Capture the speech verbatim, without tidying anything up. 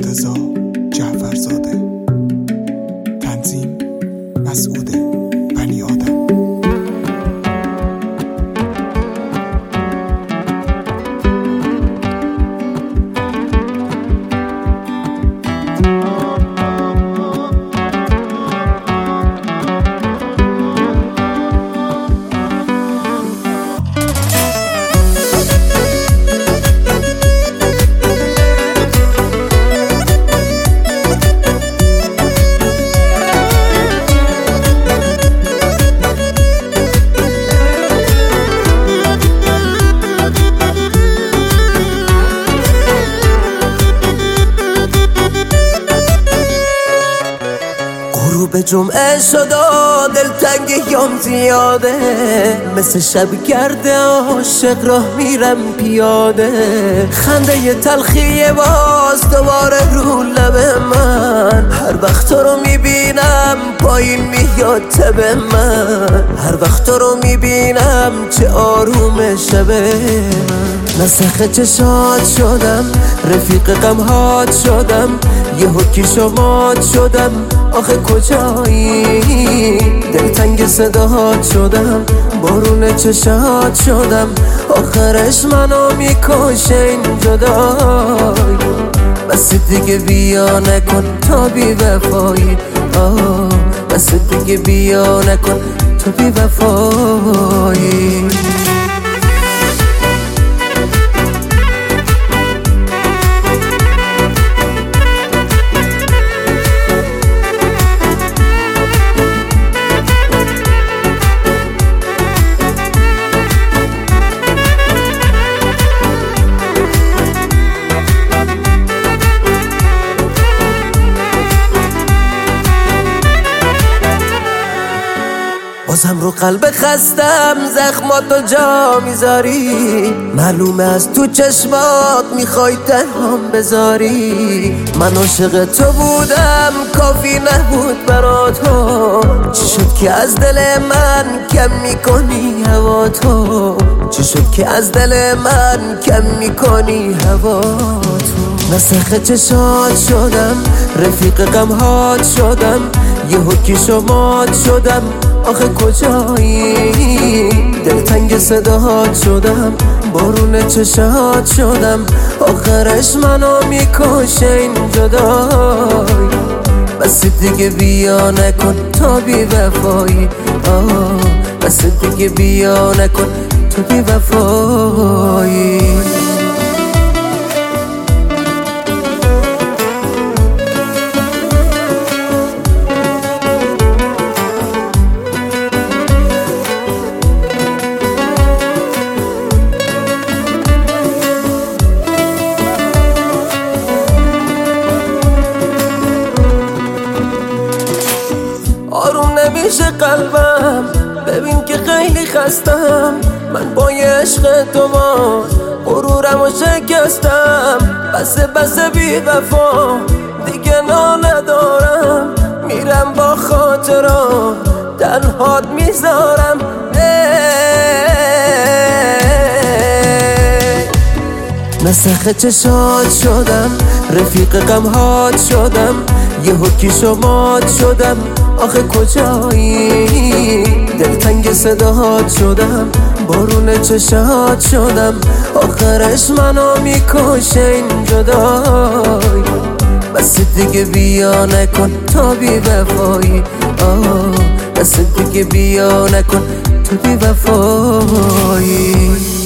مرتضی جعفرزاده. تنظیم مسعود بنی آدم. به جمعه شد و دلتنگ یام زیاده، مثل شب گرده عاشق راه میرم پیاده. خنده تلخی باز دوباره رو لب من، هر وقت تو رو میبینم پایین میاد تب من. هر وقت تو رو میبینم چه آروم شبه من. نسخ چشات شدم، رفیق غمهات شدم، یه حکی شمات شدم. آخه کجایی؟ دلتنگ صداهات شدم، بارون چشات شدم. آخرش منو میکشه این جدایی. بس دیگه بیا نکن تا بی وفایی. آه بس دیگه بیا نکن تا بی وفایی. بازم رو قلب خستم زخماتو جا میذاری. معلومه از تو چشمات میخوای تنهام بذاری. من عاشق تو بودم کافی نبود برا تو. چی شد که از دل من کم میکنی هوا تو؟ چی شد که از دل من کم میکنی هوا تو؟ نسخ چشات شدم، رفیق غمهات شدم، یه حکی شمات شدم. آخه کجایی؟ دلتنگ صداهات شدم، بارون چشات شدم. آخرش منو میکشه این جدایی. بس دیگه بیا نکن تا بی وفایی. آه بس دیگه بیا نکن تا بی وفایی. آروم نمیشه قلبم، ببین که خیلی خستم. من با یه عشق تو ما غرورم و شکستم. بسه بسه بی وفا دیگه نا ندارم. میرم با خاطرها تنهات میذارم. نسخ چشات شدم، رفیق غمهات شدم، یه حکی شمات شدم. آخه کجایی؟ دلتنگ صداهات شدم، بارون چشات شدم. آخرش منو میکشه این جدایی. بس دیگه بیا نکن تا بی وفایی. آه بس دیگه بیا نکن تا بی وفایی.